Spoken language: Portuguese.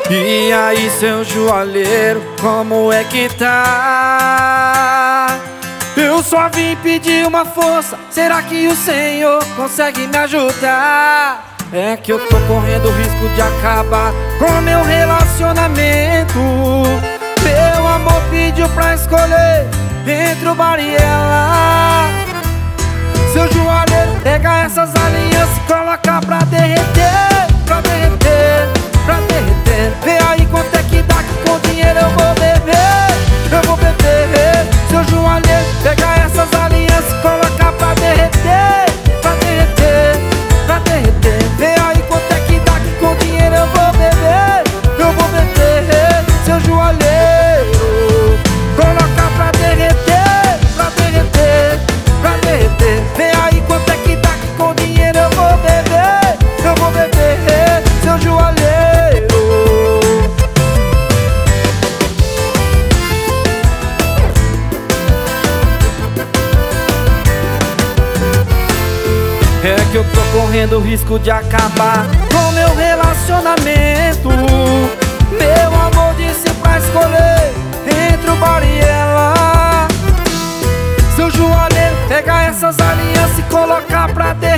E aí, seu joalheiro, como é que tá? Eu só vim pedir uma força, será que o Senhor consegue me ajudar? É que eu tô correndo risco de acabar com meu relacionamento. Meu amor pediu pra escolher entre o bar e ela. Seu joalheiro, pega essas alianças e coloca pra derreter, pra derreter, pra derreter. Vê aí quanto é que dá, que com dinheiro eu vou beber, eu vou beber. Seu joalheiro, pega essas alianças e coloca pra derreter, pra derreter, pra derreter. Vê aí quanto é que dá, que com dinheiro eu vou beber, eu vou beber. Seu joalheiro, coloca pra derreter, pra derreter, pra derreter. Vê aí quanto é que dá, que com dinheiro eu vou beber, eu vou beber. Seu joalheiro. É que eu tô correndo risco de acabar com meu relacionamento. Meu amor disse pra escolher entre o bar e ela. Seu joalheiro, pega essas alianças e coloca pra dentro.